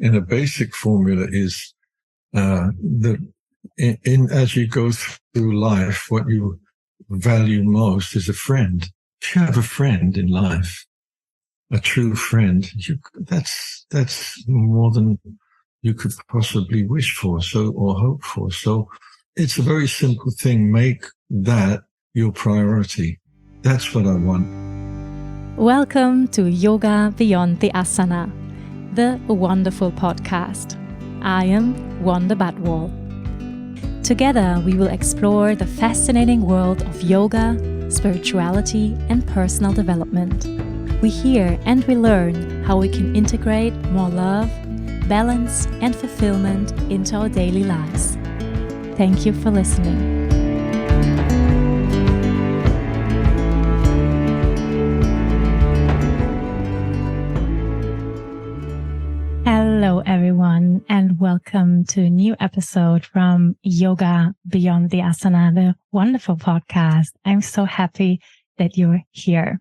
in a basic formula is as you go through life, what you value most is a friend. If you have a friend in life, a true friend, that's more than you could possibly wish for, or hope for. So it's a very simple thing. Make that your priority. That's what I want. Welcome to Yoga Beyond the Asana, the wonderful podcast. I am Wanda Badwal. Together, we will explore the fascinating world of yoga, spirituality, and personal development. We hear and we learn how we can integrate more love, balance, and fulfillment into our daily lives. Thank you for listening. Hello, everyone, and welcome to a new episode from Yoga Beyond the Asana, the wonderful podcast. I'm so happy that you're here.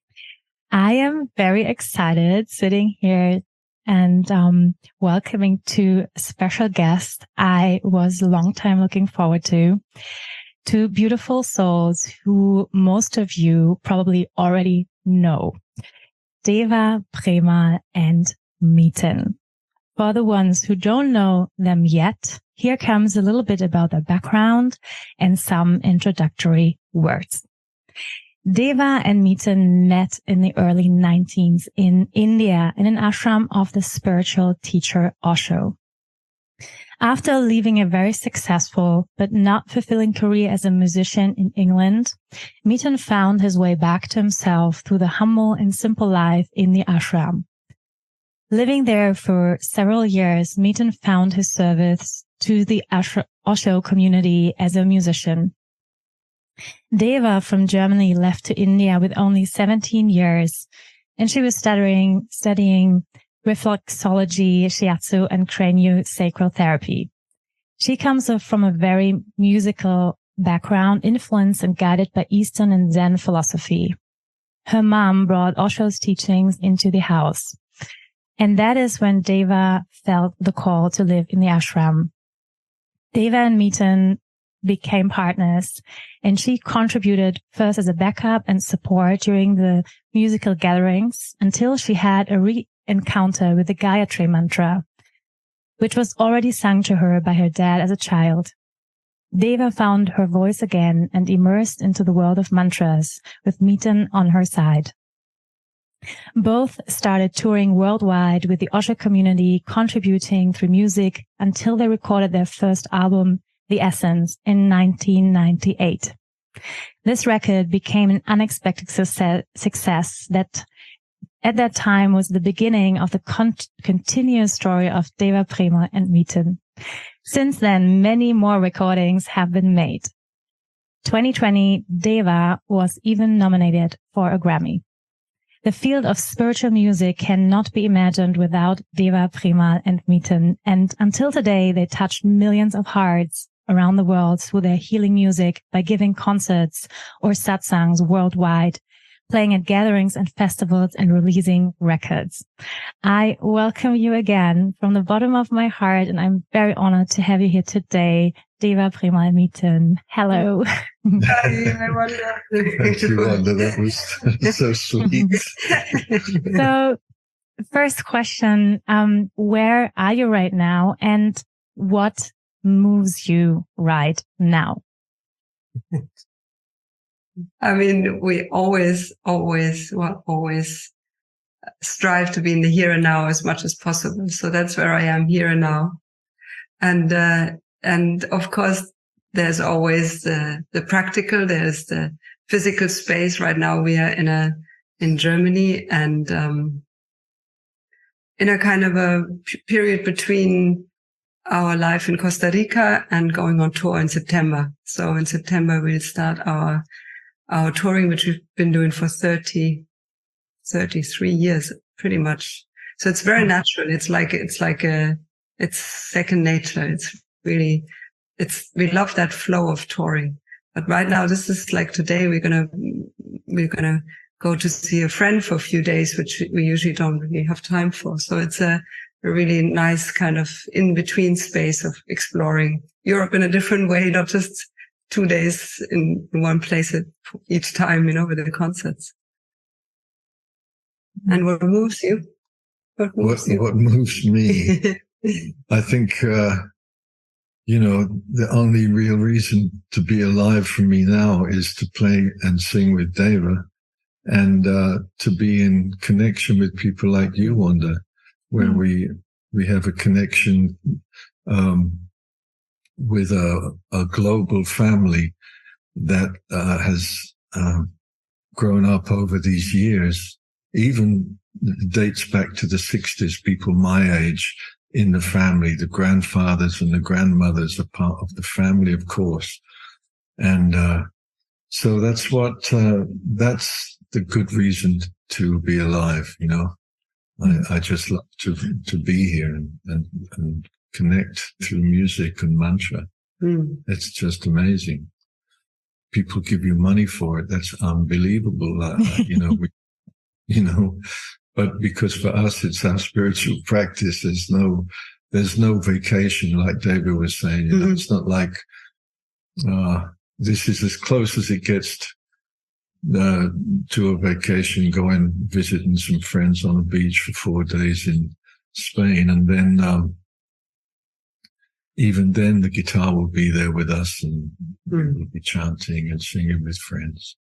I am very excited sitting here and welcoming two special guests I was a long time looking forward to. Two beautiful souls who most of you probably already know. Deva Premal and Miten. For the ones who don't know them yet, here comes a little bit about their background and some introductory words. Deva and Miten met in the early 19s in India in an ashram of the spiritual teacher Osho. After leaving a very successful but not fulfilling career as a musician in England, Miten found his way back to himself through the humble and simple life in the ashram. Living there for several years, Miten found his service to the Osho community as a musician. Deva from Germany left to India with only 17 years, and she was studying reflexology, shiatsu, and craniosacral therapy. She comes from a very musical background, influenced and guided by Eastern and Zen philosophy. Her mom brought Osho's teachings into the house. And that is when Deva felt the call to live in the ashram. Deva and Miten became partners, and she contributed first as a backup and support during the musical gatherings until she had a re-encounter with the Gayatri mantra, which was already sung to her by her dad as a child. Deva found her voice again and immersed into the world of mantras with Miten on her side. Both started touring worldwide with the Osho community, contributing through music until they recorded their first album, The Essence, in 1998. This record became an unexpected success that at that time was the beginning of the continuous story of Deva Premal and Miten. Since then, many more recordings have been made. 2020, Deva was even nominated for a Grammy. The field of spiritual music cannot be imagined without Deva Premal and Miten, and until today, they touched millions of hearts around the world through their healing music by giving concerts or satsangs worldwide, playing at gatherings and festivals, and releasing records. I welcome you again from the bottom of my heart, and I'm very honored to have you here today, Deva Premal and Miten. Hello. Hi, Wanda. Thank you, Wanda. That was so sweet. So, first question, where are you right now, and what moves you right now? I mean, we always strive to be in the here and now as much as possible. So that's where I am, here and now. And of course, there's always the practical, there's the physical space. Right now we are in Germany and, in a kind of a period between our life in Costa Rica and going on tour in September. So in September, we'll start our touring, which we've been doing for 33 years, pretty much. So it's very natural. It's second nature. We love that flow of touring. But right now, this is like today, we're gonna go to see a friend for a few days, which we usually don't really have time for. So it's a a really nice kind of in-between space of exploring Europe in a different way, not just 2 days in one place at each time, with the concerts. And what moves you? What moves me? I think, the only real reason to be alive for me now is to play and sing with Deva, and to be in connection with people like you, Wanda, where we have a connection with a global family that has grown up over these years. Even dates back to the 60s, people my age in the family, the grandfathers and the grandmothers are part of the family, of course. And so that's that's the good reason to be alive, I just love to be here and connect through music and mantra. It's just amazing. People give you money for it. That's unbelievable. But because for us, it's our spiritual practice. There's no vacation, like David was saying. It's not like, this is as close as it gets to a vacation, going visiting some friends on a beach for 4 days in Spain. And then, even then the guitar will be there with us, and we'll be chanting and singing with friends.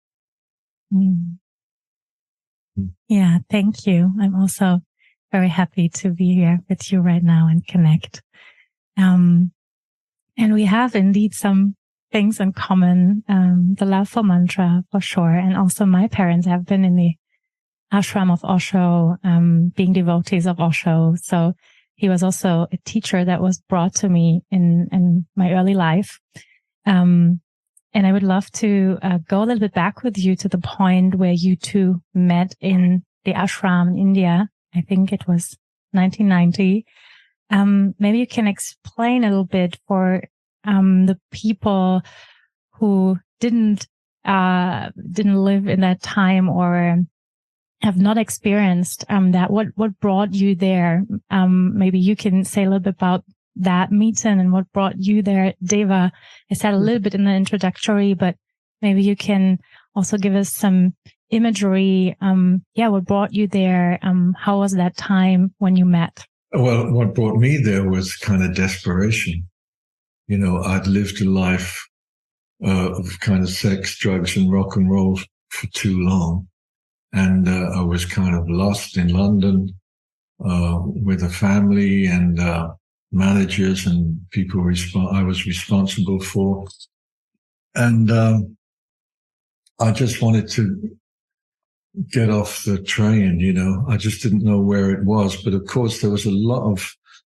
Yeah, thank you. I'm also very happy to be here with you right now and connect. And we have indeed some things in common, the love for mantra for sure. And also my parents have been in the ashram of Osho, being devotees of Osho. So he was also a teacher that was brought to me in my early life. And I would love to go a little bit back with you to the point where you two met in the ashram in India. I think it was 1990. Maybe you can explain a little bit for the people who didn't live in that time or have not experienced that. What brought you there? Maybe you can say a little bit about that meeting and what brought you there. Deva, I said a little bit in the introductory, but maybe you can also give us some imagery. What brought you there? How was that time when you met? Well, what brought me there was kind of desperation. I'd lived a life of kind of sex, drugs, and rock and roll for too long. And I was kind of lost in London with a family and managers and people I was responsible for. And I just wanted to get off the train, I just didn't know where it was. But of course, there was a lot of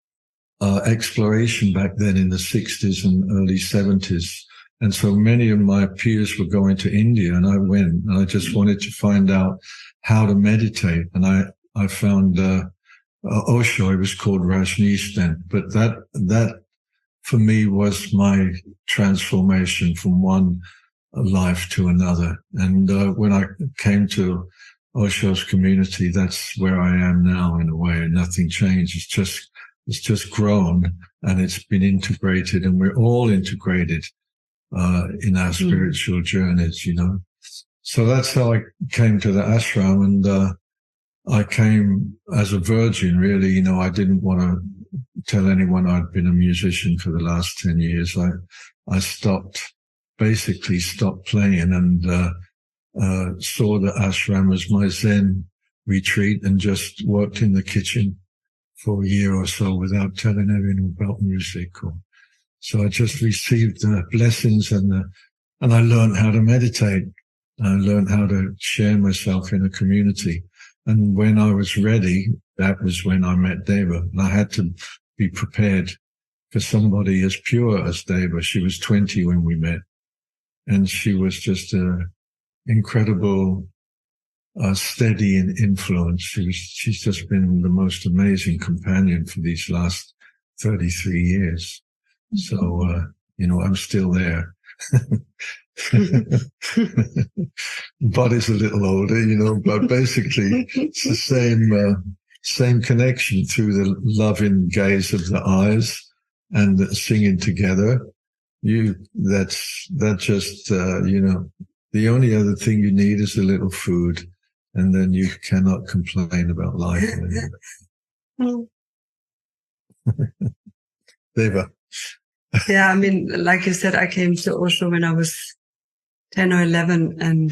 exploration back then in the 60s and early 70s. And so many of my peers were going to India, and I went, and I just wanted to find out how to meditate. And I found Osho. It was called Rajneesh then, but that for me was my transformation from one life to another. And when I came to Osho's community, that's where I am now in a way. Nothing changed. It's just grown, and it's been integrated, and we're all integrated in our spiritual journeys, So that's how I came to the ashram, and I came as a virgin, really. I didn't want to tell anyone I'd been a musician for the last 10 years. I basically stopped playing, and saw the ashram as my Zen retreat, and just worked in the kitchen for a year or so without telling anyone about music. So I just received the blessings, and I learned how to meditate. I learned how to share myself in a community. And when I was ready, that was when I met Deva. And I had to be prepared for somebody as pure as Deva. She was 20 when we met. And she was just an incredible, steady and influence. She's just been the most amazing companion for these last 33 years. So, I'm still there. Body's a little older, but basically it's the same connection through the loving gaze of the eyes and the singing together. That just, the only other thing you need is a little food, and then you cannot complain about life. Deva. Yeah, I mean, like you said, I came to Osho when I was 10 or 11, and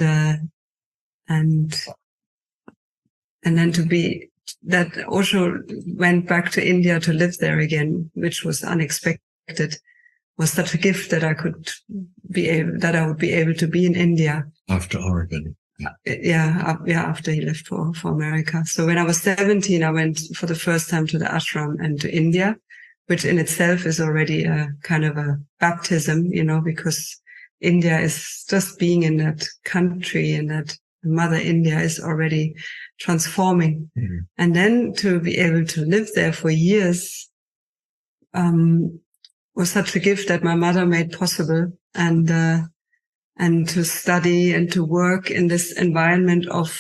then that Osho went back to India to live there again, which was unexpected, was such a gift that I would be able to be in India. After Oregon. Yeah, after he left for America. So when I was 17, I went for the first time to the ashram and to India, which in itself is already a kind of a baptism, because India is just being in that country, and that Mother India is already transforming. Mm-hmm. And then to be able to live there for years was such a gift that my mother made possible, and to study and to work in this environment of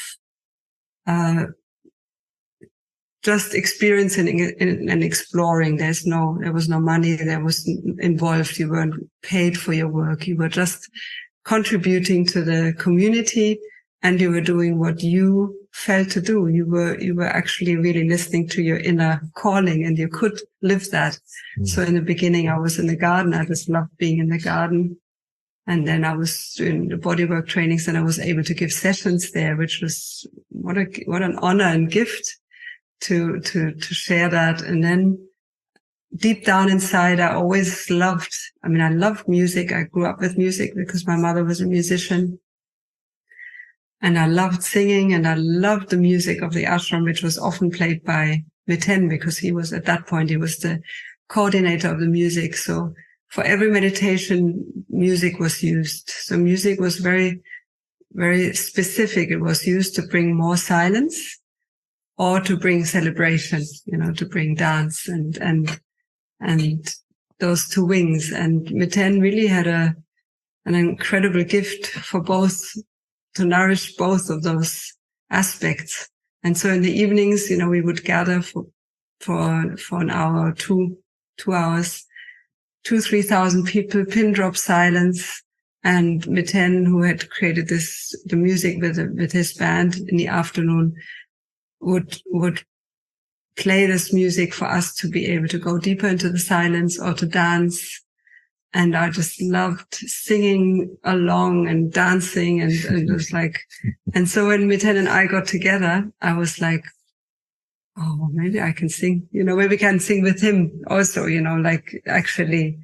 just experiencing and exploring. There was no money that was involved. You weren't paid for your work. You were just contributing to the community, and you were doing what you felt to do. You were actually really listening to your inner calling, and you could live that. Mm. So in the beginning, I was in the garden. I just loved being in the garden. And then I was doing the bodywork trainings, and I was able to give sessions there, which was what an honor and gift to share that. And then deep down inside, I always loved music. I grew up with music because my mother was a musician. And I loved singing, and I loved the music of the ashram, which was often played by Miten, because at that point, he was the coordinator of the music. So for every meditation, music was used. So music was very, very specific. It was used to bring more silence or to bring celebration, to bring dance and those two wings. And Miten really had an incredible gift for both, to nourish both of those aspects. And so in the evenings, we would gather for an hour or 2 hours, 2,000-3,000 people, pin drop silence. And Miten, who had created the music with his band in the afternoon, would play this music for us to be able to go deeper into the silence or to dance. And I just loved singing along and dancing, and it was like, and so when Miten and I got together, I was like, oh, maybe I can sing, maybe I can sing with him also, like actually,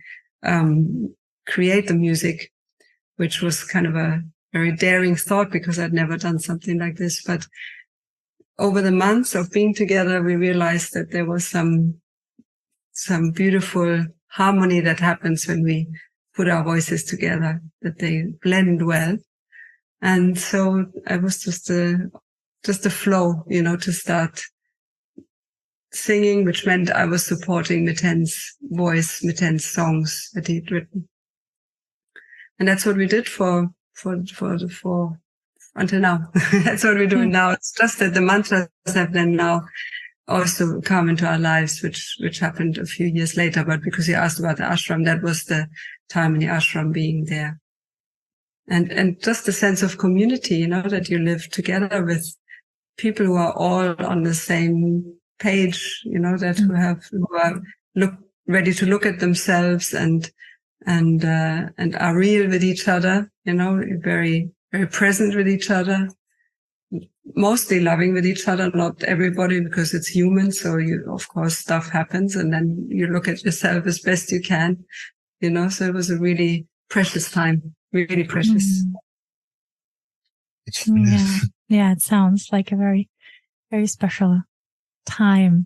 create the music, which was kind of a very daring thought because I'd never done something like this. But over the months of being together, we realized that there was some beautiful harmony that happens when we put our voices together, that they blend well. And so it was just a flow, to start singing, which meant I was supporting Miten's voice, Miten's songs that he'd written. And that's what we did for until now. That's what we're doing now. It's just that the mantras have then now also come into our lives, which happened a few years later. But because you asked about the ashram, that was the time in the ashram being there. And just the sense of community, that you live together with people who are all on the same page, who are ready to look at themselves and are real with each other, very, very present with each other, mostly loving with each other, not everybody, because it's human. So of course, stuff happens, and then you look at yourself as best you can, so it was a really precious time, really precious. Yeah, it sounds like a very, very special time.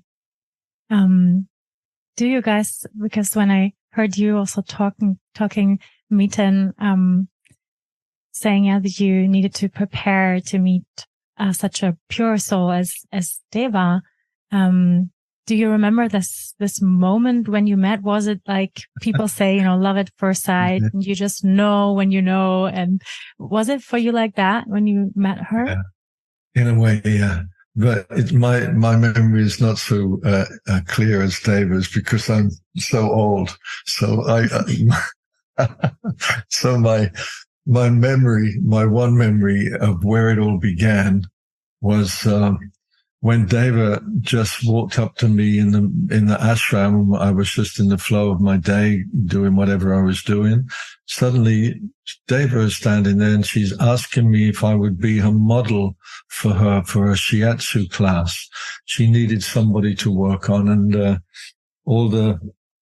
Do you guys, because when I heard you also talking Miten, saying that you needed to prepare to meet such a pure soul as Deva, do you remember this moment when you met? Was it like people say, love at first sight, and you just know when you know? And was it for you like that when you met her? Yeah. In a way, yeah. but my memory is not so clear as Deva's because I'm so old. So so my one memory of where it all began was when Deva just walked up to me in the ashram. I was just in the flow of my day, doing whatever I was doing. Suddenly, Deva is standing there, and she's asking me if I would be her model for a shiatsu class. She needed somebody to work on, and all the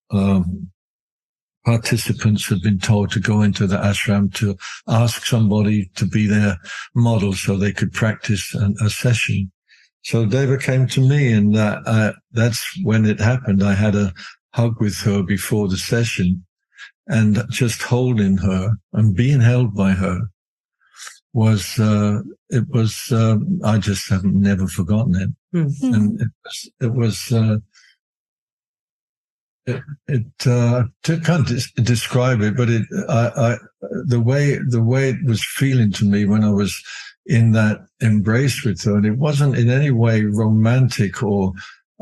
participants had been told to go into the ashram to ask somebody to be their model so they could practice a session. So Deva came to me, and that's when it happened. I had a hug with her before the session, and just holding her and being held by her was, I just haven't never forgotten it. Mm-hmm. And can't describe it, but the way it was feeling to me when I was in that embrace with her, and it wasn't in any way romantic or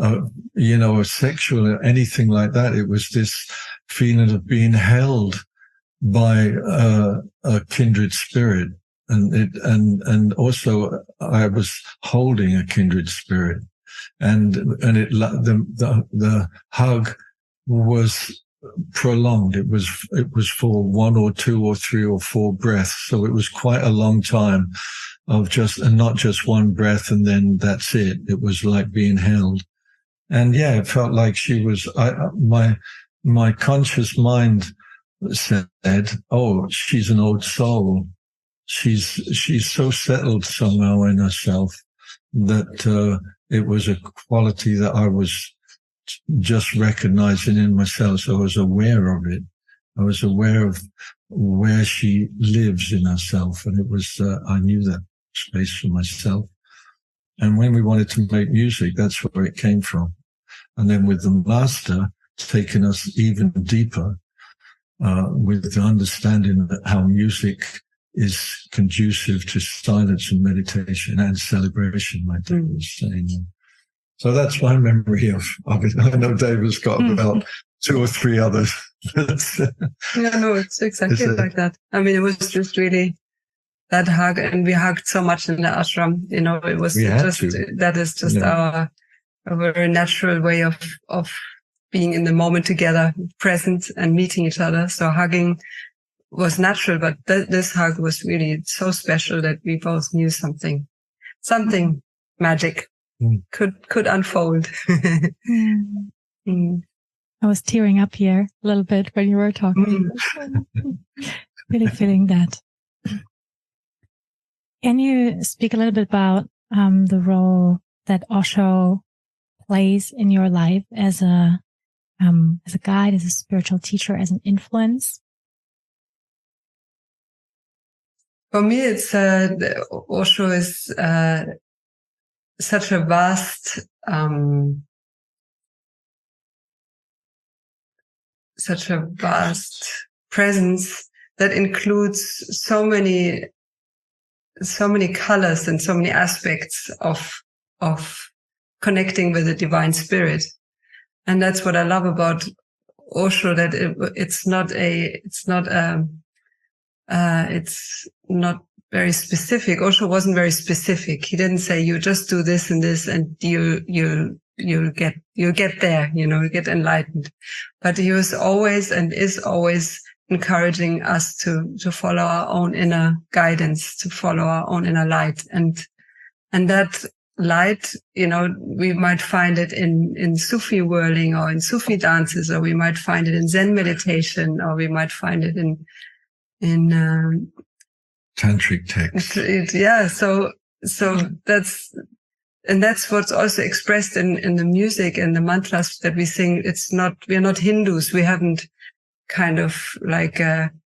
sexual or anything like that. It was this feeling of being held by a kindred spirit, and also I was holding a kindred spirit, and the hug was prolonged. It was for 1 or 2 or 3 or 4 breaths. So it was quite a long time of not just one breath and then that's it. It was like being held. And yeah, it felt like she was, my conscious mind said, oh, she's an old soul. She's so settled somehow in herself that, it was a quality that I was just recognizing in myself. So I was aware of it. I was aware of where she lives in herself. And it was, I knew that space for myself. And when we wanted to make music, that's where it came from. And then with the master taking us even deeper, with the understanding that how music is conducive to silence and meditation and celebration, like Dave was saying. So that's my memory of it. I know David's got about 2 or 3 others. Yeah, no, it's exactly like that. I mean, it was just really that hug, and we hugged so much in the ashram. It was that is just our very natural way of being in the moment together, present and meeting each other. So hugging was natural, but this hug was really so special that we both knew something magic could unfold. I was tearing up here a little bit when you were talking. Really feeling that. Can you speak a little bit about the role that Osho plays in your life as a guide, as a spiritual teacher, as an influence? For me, it's Osho is such a vast presence that includes so many colors and so many aspects of connecting with the divine spirit. And that's what I love about Osho, that it's not very specific. Osho wasn't very specific. He didn't say, you just do this and this and you'll get there, you get enlightened. But he was always and is always encouraging us to follow our own inner guidance, to follow our own inner light. And that light, we might find it in Sufi whirling or in Sufi dances, or we might find it in Zen meditation, or we might find it in tantric texts. So that's what's also expressed in the music and the mantras that we sing. We're not Hindus. We haven't kind of like,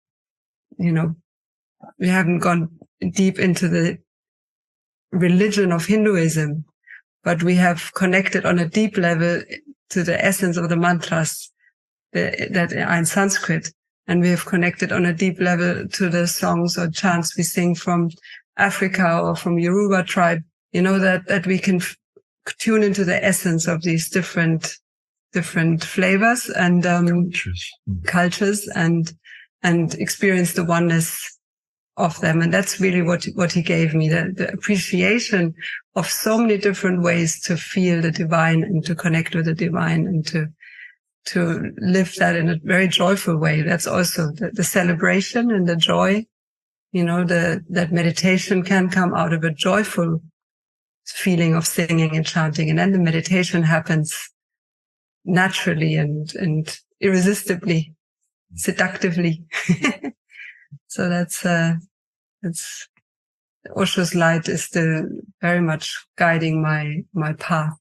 we haven't gone deep into the religion of Hinduism, but we have connected on a deep level to the essence of the mantras that are in Sanskrit. And we have connected on a deep level to the songs or chants we sing from Africa or from Yoruba tribe that we can tune into the essence of these different flavors and cultures and experience the oneness of them. And that's really what he gave me, the appreciation of so many different ways to feel the divine and to connect with the divine and to live that in a very joyful way. That's also the celebration and the joy, that meditation can come out of a joyful feeling of singing and chanting. And then the meditation happens naturally and irresistibly, seductively. So that's Osho's light is very much guiding my path.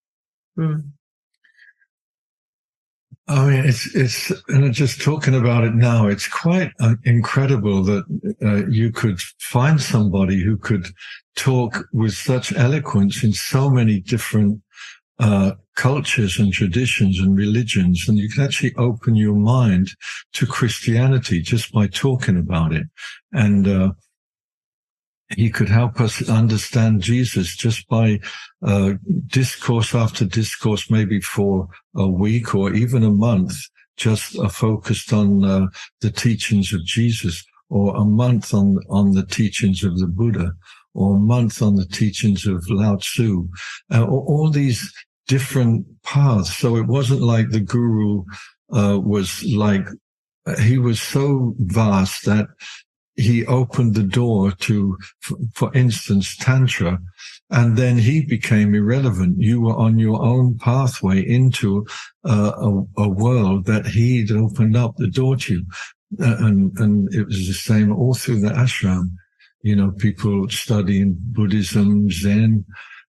I mean, it's, and just talking about it now, it's quite incredible that you could find somebody who could talk with such eloquence in so many different cultures and traditions and religions, and you can actually open your mind to Christianity just by talking about it. And he could help us understand Jesus just by discourse after discourse, maybe for a week or even a month, just focused on the teachings of Jesus, or a month on the teachings of the Buddha, or a month on the teachings of Lao Tzu, all these different paths. So it wasn't like the guru was like, he was so vast that he opened the door to, for instance, Tantra, and then he became irrelevant. You were on your own pathway into a world that he'd opened up the door to. And it was the same all through the ashram. People studying Buddhism, Zen,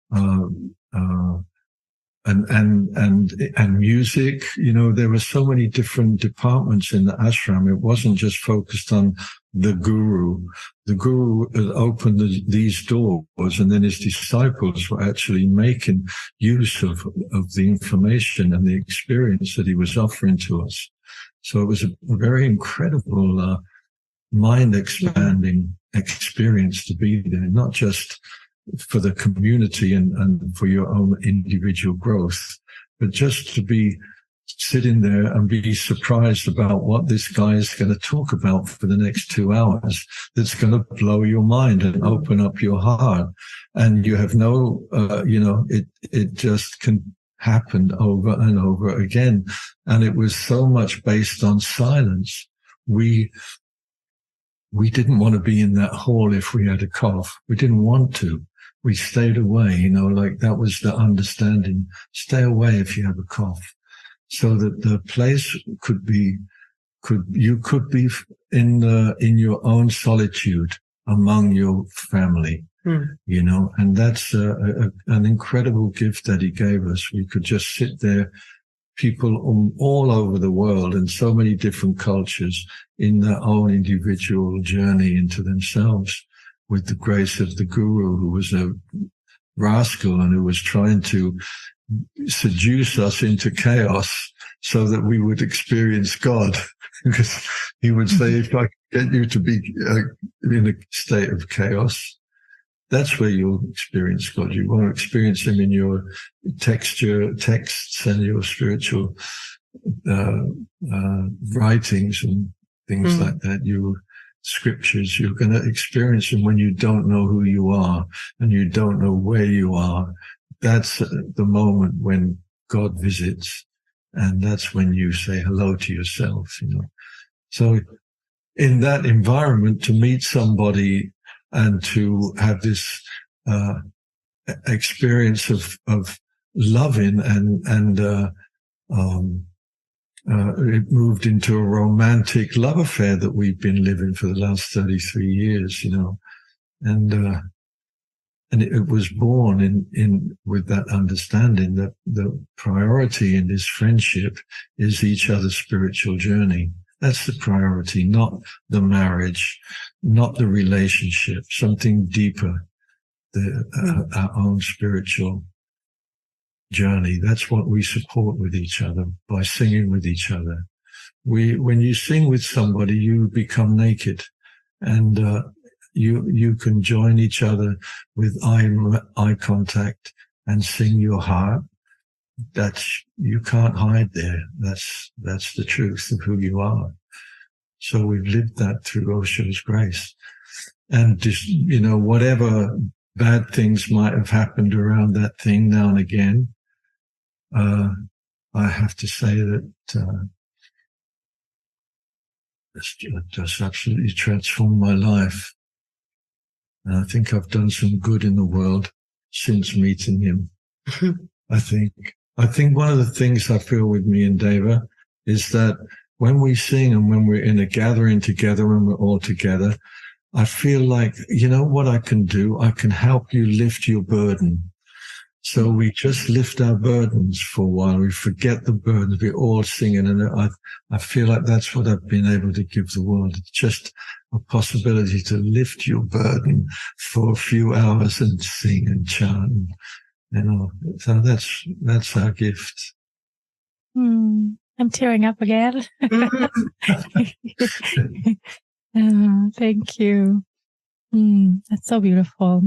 and music. There were so many different departments in the ashram. It wasn't just focused on the guru. The guru opened these doors, and then his disciples were actually making use of the information and the experience that he was offering to us. So it was a very incredible mind-expanding experience to be there, not just for the community and for your own individual growth, but just to be sitting there and be surprised about what this guy is going to talk about for the next 2 hours that's going to blow your mind and open up your heart. And you have no, it just can happen over and over again. And it was so much based on silence. We didn't want to be in that hall if we had a cough. We didn't want to. We stayed away, like that was the understanding. Stay away if you have a cough. So that the place you could be in your own solitude among your family, and that's an incredible gift that he gave us. We could just sit there, people all over the world and so many different cultures in their own individual journey into themselves, with the grace of the guru, who was a rascal and who was trying to seduce us into chaos so that we would experience God. Because he would say, if I get you to be in a state of chaos, that's where you'll experience God. You won't experience him in your texts and your spiritual writings and things like that. Scriptures, you're going to experience him when you don't know who you are and you don't know where you are. That's the moment when God visits, and that's when you say hello to yourself, So in that environment, to meet somebody and to have this experience of loving and it moved into a romantic love affair that we've been living for the last 33 years, and it was born in with that understanding that the priority in this friendship is each other's spiritual journey. That's the priority, not the marriage, not the relationship, something deeper, our own spiritual journey. That's what we support with each other by singing with each other. When you sing with somebody, you become naked, and you can join each other with eye contact and sing your heart. You can't hide there. That's the truth of who you are. So we've lived that through Osho's grace. And just, whatever bad things might have happened around that thing now and again, I have to say that it's just absolutely transformed my life. And I think I've done some good in the world since meeting him. I think one of the things I feel with me and Deva is that when we sing and when we're in a gathering together, when we're all together, I feel like, what I can do? I can help you lift your burden. So we just lift our burdens for a while. We forget the burdens. We're all singing. And I feel like that's what I've been able to give the world. It's just a possibility to lift your burden for a few hours and sing and chant. So that's our gift. I'm tearing up again. Thank you. That's so beautiful.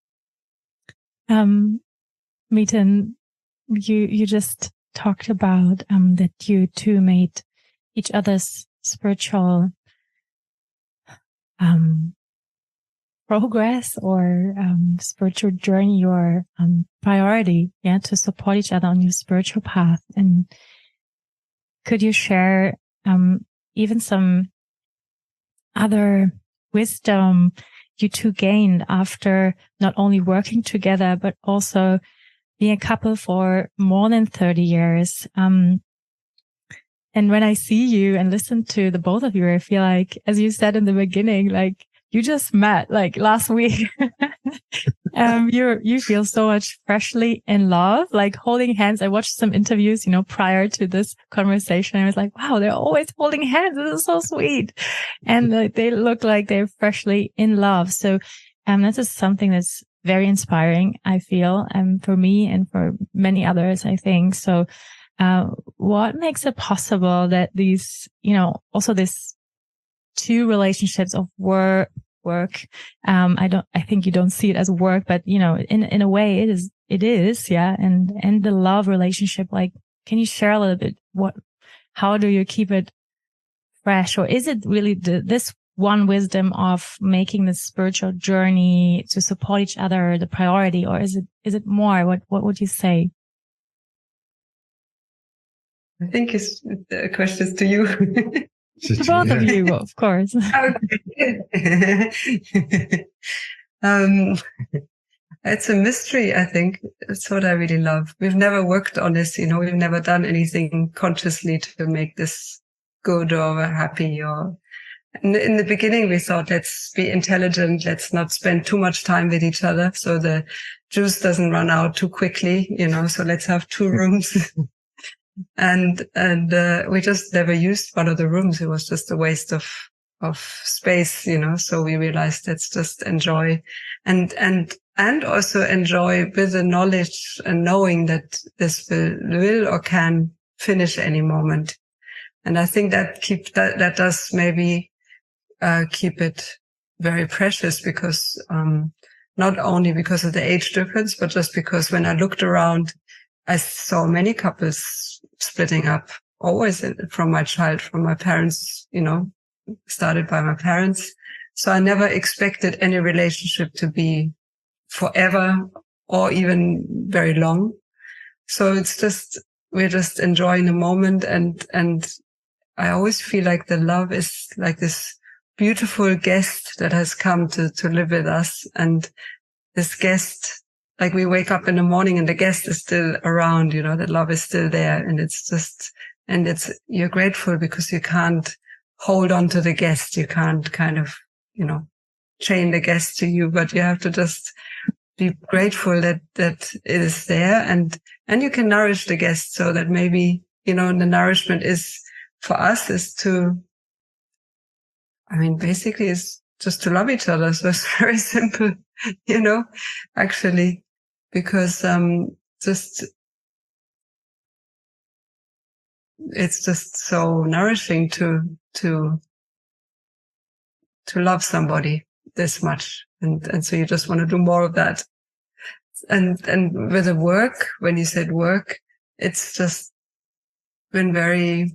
Miten, you just talked about that you two made each other's spiritual progress or spiritual journey your priority, to support each other on your spiritual path. And could you share even some other wisdom you two gained after not only working together, but also being a couple for more than 30 years? And when I see you and listen to the both of you, I feel like, as you said in the beginning, like you just met like last week. You feel so much freshly in love, like holding hands. I watched some interviews, prior to this conversation. I was like, wow, they're always holding hands. This is so sweet. And they look like they're freshly in love. So, this is something that's very inspiring, I feel, for me and for many others, I think. So, what makes it possible that these, also this two relationships of work, I think you don't see it as work, but in a way it is, yeah. And the love relationship, like, can you share a little bit how do you keep it fresh? Or is it really this one wisdom of making this spiritual journey to support each other the priority, or is it more? What would you say? I think the question is to you. To both of you, of course. It's a mystery, I think. It's what I really love. We've never worked on this, we've never done anything consciously to make this good or happy. Or in the beginning, we thought, let's be intelligent. Let's not spend too much time with each other, so the juice doesn't run out too quickly. So let's have 2 rooms. And we just never used one of the rooms. It was just a waste of space, So we realized let's just enjoy and also enjoy with the knowledge and knowing that this will or can finish any moment. And I think that does maybe keep it very precious, because not only because of the age difference, but just because when I looked around, I saw many couples splitting up, always from my parents, started by my parents. So I never expected any relationship to be forever or even very long. So we're just enjoying the moment. And I always feel like the love is like this beautiful guest that has come to live with us. And this guest, like we wake up in the morning and the guest is still around, that love is still there. And you're grateful because you can't hold on to the guest. You can't kind of, chain the guest to you, but you have to just be grateful that it is there, and you can nourish the guest so that maybe, the nourishment is for us is basically is just to love each other. So it's very simple, actually. Because it's just so nourishing to love somebody. this much. And so you just want to do more of that. And with the work, when you said work, it's just been very,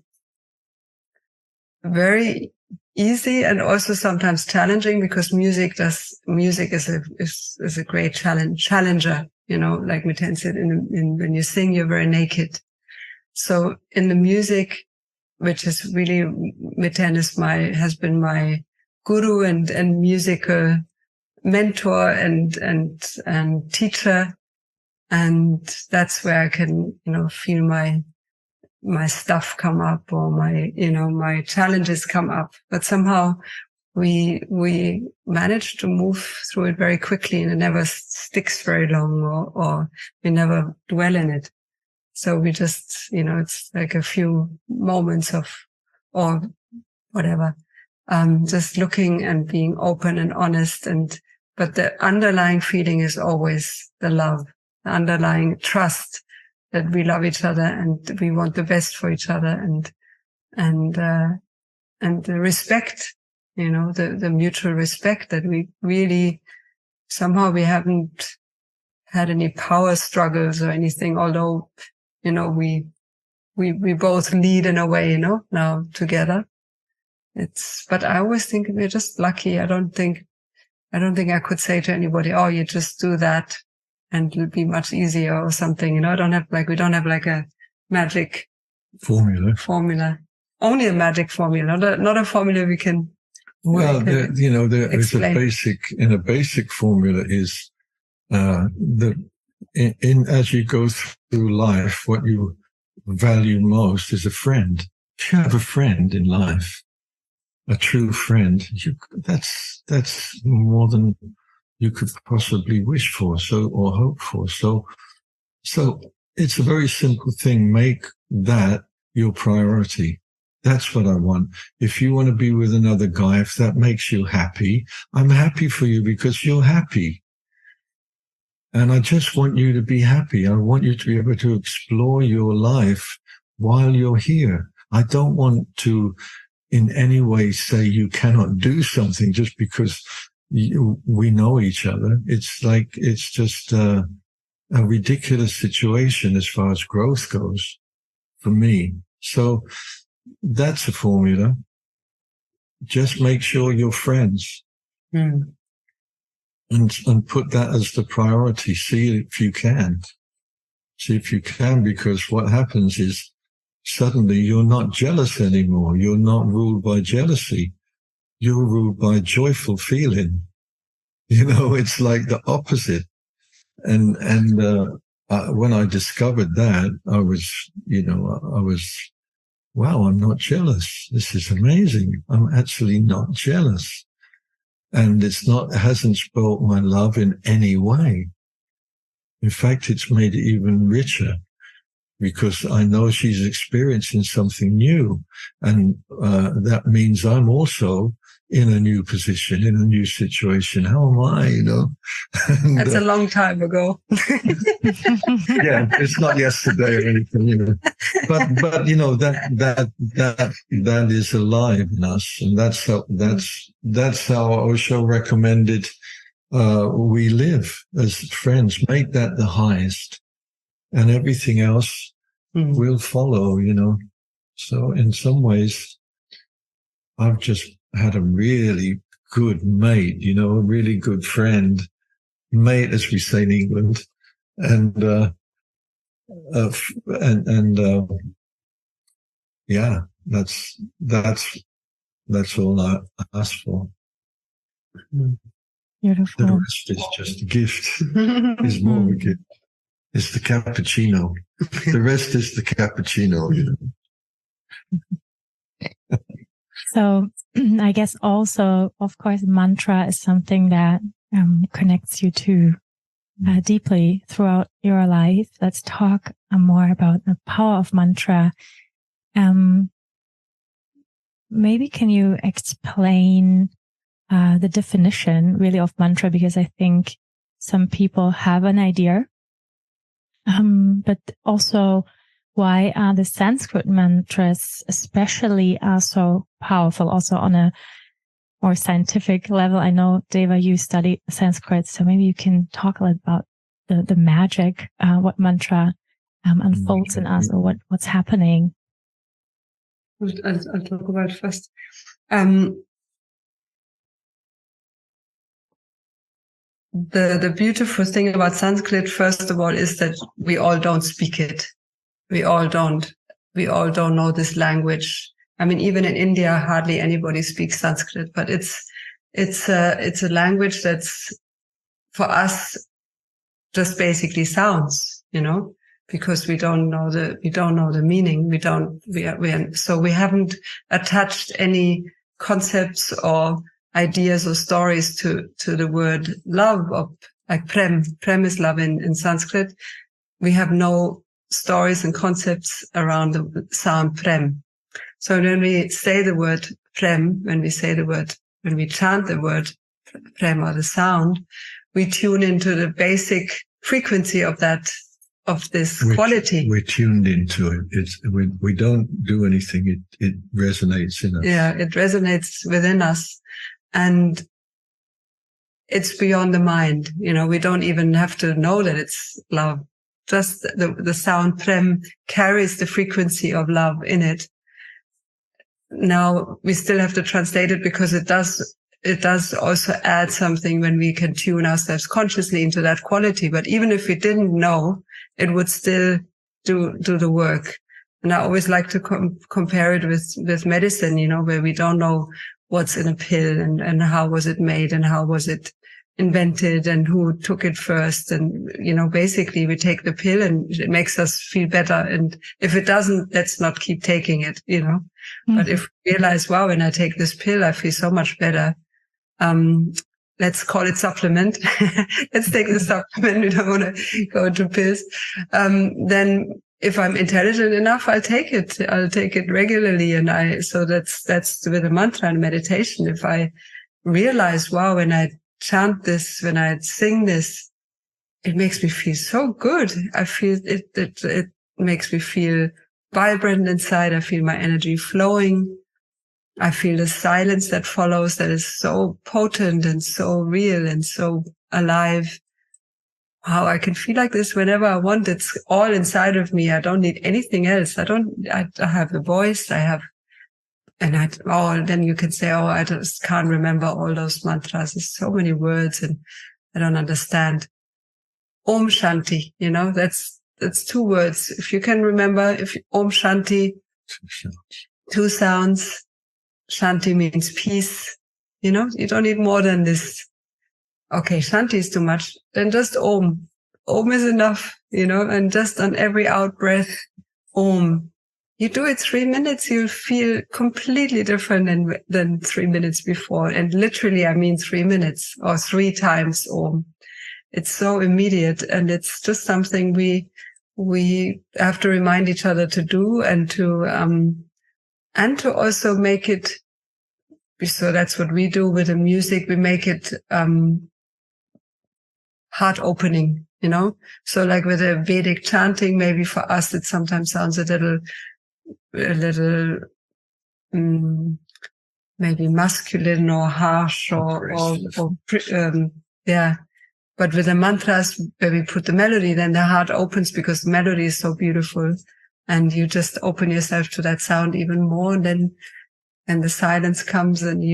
very easy and also sometimes challenging, because music is a great challenger, like Miten said, when you sing, you're very naked. So in the music, which is really, Miten has been my guru and musical mentor and teacher. And that's where I can, feel my stuff come up, or my challenges come up. But somehow we manage to move through it very quickly, and it never sticks very long, or we never dwell in it. So we just, it's like a few moments or whatever, just looking and being open and honest. But the underlying feeling is always the love, the underlying trust that we love each other and we want the best for each other, and the respect, the mutual respect that we really, somehow we haven't had any power struggles or anything, although, we both lead in a way, now together. But I always think we're just lucky. I don't think I could say to anybody, oh, you just do that and it'll be much easier or something. We don't have like a magic formula. Only a magic formula, not a formula we can. Well, there is a basic formula is, as you go through life, what you value most is a friend. If you have a friend in life, a true friend, that's more than you could possibly wish for, or hope for. So it's a very simple thing. Make that your priority. That's what I want. If you want to be with another guy, if that makes you happy, I'm happy for you because you're happy. And I just want you to be happy. I want you to be able to explore your life while you're here. I don't want to in any way say you cannot do something just because we know each other. It's just a ridiculous situation as far as growth goes for me. So that's a formula. Just make sure you're friends. And put that as the priority. See if you can, because what happens is suddenly you're not jealous anymore. You're not ruled by jealousy. You're ruled by joyful feeling. It's like the opposite. And when I discovered that, I was, wow, I'm not jealous. This is amazing. I'm actually not jealous. And it hasn't spoilt my love in any way. In fact, it's made it even richer, because I know she's experiencing something new. And that means I'm also in a new position, in a new situation. How am I, And, that's a long time ago. Yeah, it's not yesterday or anything, But that is alive in us, and that's how Osho recommended we live as friends. Make that the highest, and everything else will follow. So in some ways, I've just had a really good mate, a really good friend, mate, as we say in England, and yeah, that's all I ask for. Beautiful. The rest is just a gift. Is more of a gift. It's the cappuccino. The rest is the cappuccino. So I guess also, of course, mantra is something that connects you to deeply throughout your life. Let's talk more about the power of mantra. Maybe can you explain the definition really of mantra? Because I think some people have an idea, but also why are the Sanskrit mantras especially are so powerful, also on a more scientific level. I know, Deva, you studied Sanskrit, so maybe you can talk a little about the magic, what mantra unfolds in us, or what's happening. I'll talk about it first. The beautiful thing about Sanskrit, first of all, is that we all don't speak it. We all don't know this language. I mean, even in India, hardly anybody speaks Sanskrit, but it's a language that's for us just basically sounds, because we don't know the meaning. So we haven't attached any concepts or ideas or stories to the word love, or like prem. Prem is love in Sanskrit. We have no stories and concepts around the sound prem. So when we say the word prem, when we chant the word prem, or the sound, we tune into the basic frequency of this quality. We're tuned into it. We don't do anything. It resonates in us. Yeah, it resonates within us. And it's beyond the mind. We don't even have to know that it's love. Just the sound prem carries the frequency of love in it. Now we still have to translate it, because it does also add something when we can tune ourselves consciously into that quality. But even if we didn't know, it would still do the work. And I always like to compare it with medicine, where we don't know what's in a pill and how was it made and how was it invented and who took it first. And, basically we take the pill and it makes us feel better. And if it doesn't, let's not keep taking it, Mm-hmm. But if we realize, wow, when I take this pill, I feel so much better. Let's call it supplement. Let's take the supplement. We don't want to go into pills. Then if I'm intelligent enough, I'll take it. I'll take it regularly. And so that's with a mantra and meditation. If I realize, wow, when I chant this, when I sing this, it makes me feel so good. I feel it makes me feel vibrant inside. I feel my energy flowing. I feel the silence that follows, that is so potent and so real and so alive. Wow, I can feel like this whenever I want. It's all inside of me. I don't need anything else. I have the voice. Then you can say, I just can't remember all those mantras. There's so many words and I don't understand. Om Shanti, that's 2 words. If you can remember, Om Shanti, 2 sounds. Shanti means peace. You don't need more than this. Okay, Shanti is too much. Then just Om. Om is enough, and just on every out breath, Om. You do it 3 minutes, you'll feel completely different than 3 minutes before. And literally, I mean 3 minutes or 3 times Om. It's so immediate, and it's just something we have to remind each other to do, and to also make it. So that's what we do with the music. We make it heart opening, So like with the Vedic chanting, maybe for us it sometimes sounds a little maybe masculine or harsh yeah. But with the mantras, where we put the melody, then the heart opens, because the melody is so beautiful, and you just open yourself to that sound even more. And then the silence comes, and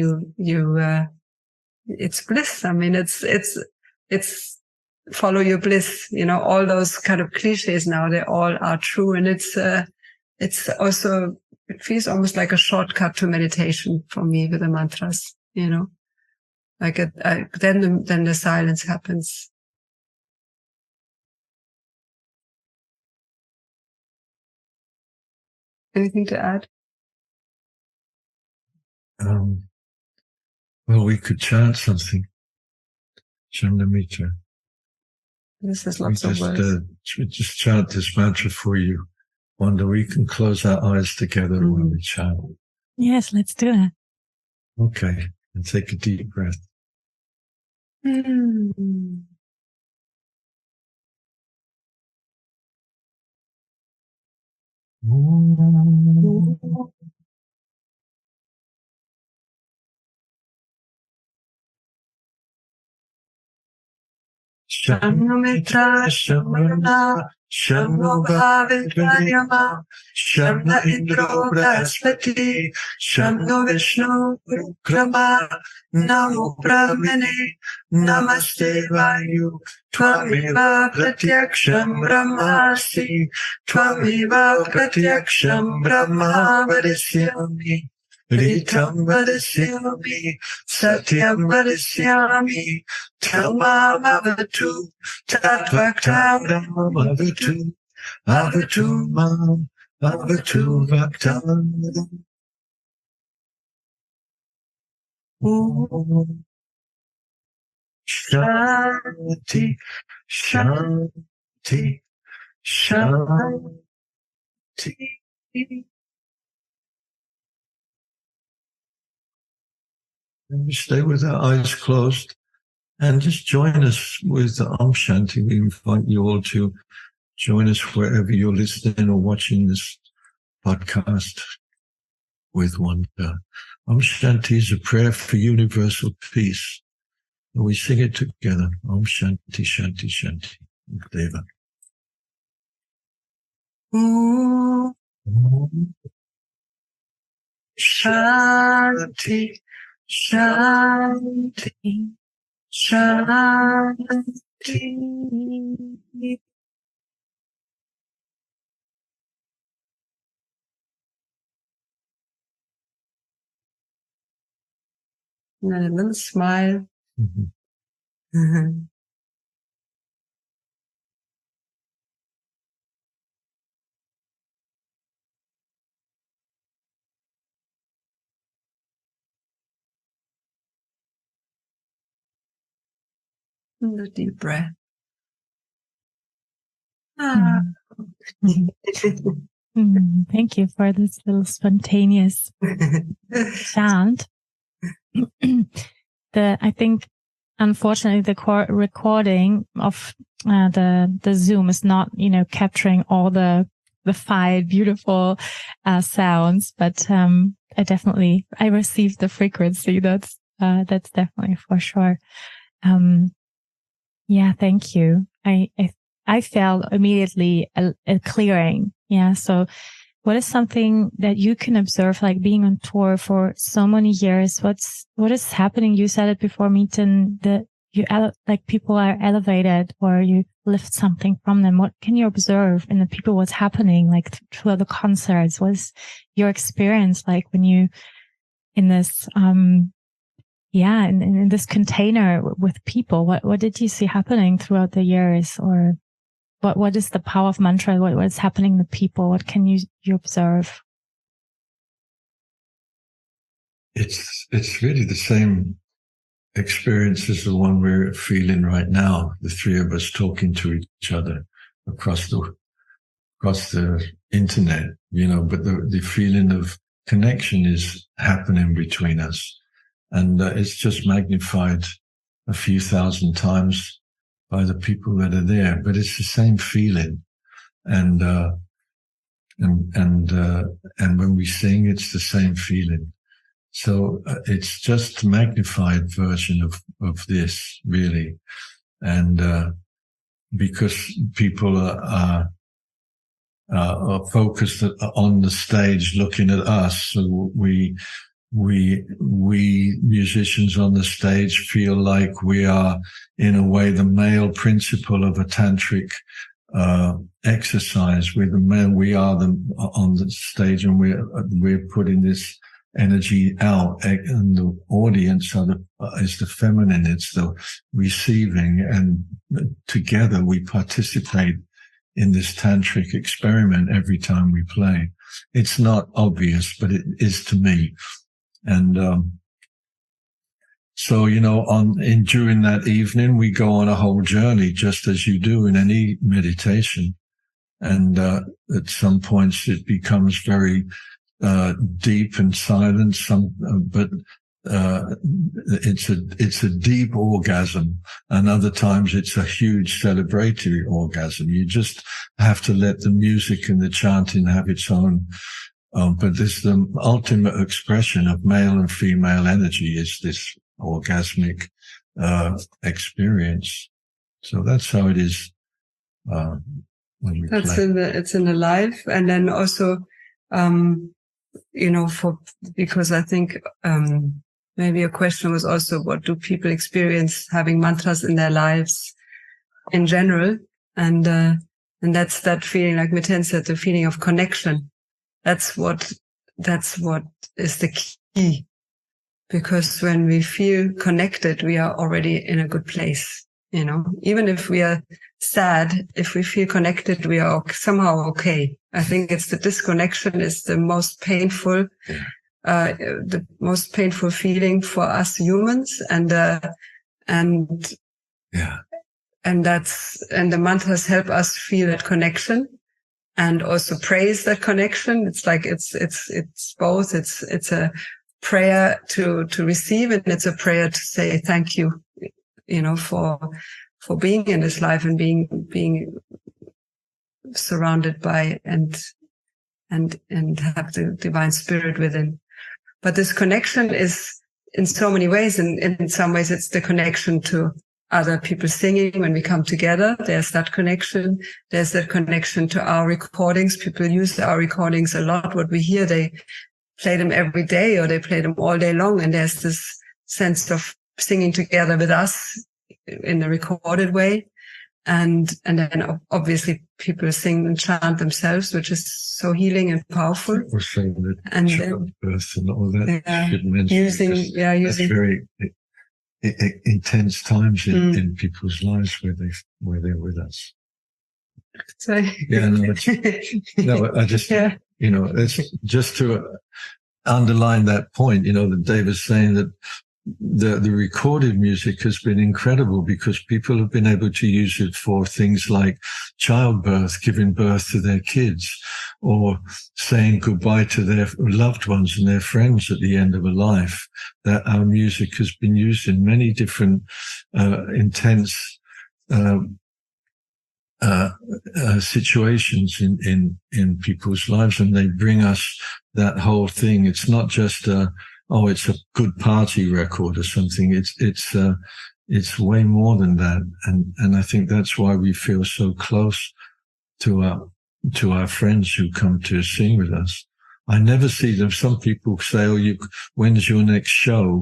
it's bliss. I mean, it's follow your bliss. All those kind of cliches now, they all are true, and it's also, it feels almost like a shortcut to meditation for me with the mantras. Like then the silence happens. Anything to add? Well, we could chant something. Chandamrita. This is lots of words. Just chant this mantra for you. Wanda, we can close our eyes together when we chant. Yes, let's do that. Okay, and take a deep breath. Sham no Mitra, Sham Rama, Sham no Bhavitvayama, Sham no Indro Brahaspati, Sham no Vishnu Rukrama, Namo Brahmane, Namaste Vayu, Tvameva Pratyaksham Brahmasi, Tvameva Pratyaksham Brahma Vadisyami. Ritam Vadisyami, Satyam Vadisyami, Tamam Avatu, Tatvaktam Avatu, Avatu Mam, Avatu Vaktam. Om Shanti, Shanti, Shanti. And we stay with our eyes closed and just join us with the Om Shanti. We invite you all to join us wherever you're listening or watching this podcast with wonder. Om Shanti is a prayer for universal peace. And we sing it together. Om Shanti, Shanti, Shanti. Deva. Om Shanti. Shanti, Shanti. And then a little smile. Mm-hmm. And a deep breath. Thank you for this little spontaneous chant. I think, unfortunately, the recording of the Zoom is not, capturing all the 5 beautiful sounds, but I received the frequency. That's definitely for sure. Yeah, thank you. I felt immediately a clearing. Yeah. So what is something that you can observe, like being on tour for so many years? What is happening? You said it before meeting that people are elevated or you lift something from them. What can you observe in the people? What's happening like through the concerts? What's your experience like when you in this, in this container with people? What did you see happening throughout the years? Or what is the power of mantra? What is happening to people? What can you observe? It's really the same experience as the one we're feeling right now. The 3 of us talking to each other across the internet, but the feeling of connection is happening between us. And it's just magnified a few thousand times by the people that are there, but it's the same feeling. And when we sing, it's the same feeling. So it's just a magnified version of this, really. And because people are focused on the stage looking at us, so we musicians on the stage feel like we are, in a way, the male principle of a tantric exercise. We're the male. We are on the stage, and we're putting this energy out, and the audience is the feminine. It's the receiving, and together we participate in this tantric experiment every time we play. It's not obvious, but it is to me. And so, during that evening, we go on a whole journey, just as you do in any meditation. And at some points, it becomes very deep and silent. But it's a deep orgasm, and other times it's a huge celebratory orgasm. You just have to let the music and the chanting have its own. But this, the ultimate expression of male and female energy, is this orgasmic experience. So that's how it is when we That's play. it's in the life. And then also, because I think, maybe a question was also, what do people experience having mantras in their lives in general? And that's that feeling, like Miten said, the feeling of connection. That's what is the key. Because when we feel connected, we are already in a good place. Even if we are sad, if we feel connected, we are somehow okay. I think it's the disconnection is the most painful, the most painful feeling for us humans. And the mantras help us feel that connection and also praise that connection. It's like, it's both. It's a prayer to receive, and it's a prayer to say thank you, for being in this life and being surrounded by and have the divine spirit within. But this connection is in so many ways, and in some ways it's the connection to other people singing when we come together. There's that connection. There's that connection to our recordings. People use our recordings a lot. What we hear, they play them every day or they play them all day long. And there's this sense of singing together with us in a recorded way. And then obviously people sing and chant themselves, which is so healing and powerful. We're saying that and childbirth and all that. Yeah, should mention using that's very intense times in people's lives where they're with us. So yeah, I just it's just to underline that point. That Dave was saying that the recorded music has been incredible because people have been able to use it for things like childbirth, giving birth to their kids, or saying goodbye to their loved ones and their friends at the end of a life. That our music has been used in many different intense situations in people's lives, and they bring us that whole thing. It's not just it's a good party record or something. It's way more than that. And I think that's why we feel so close to our friends who come to sing with us. I never see them. Some people say, when's your next show?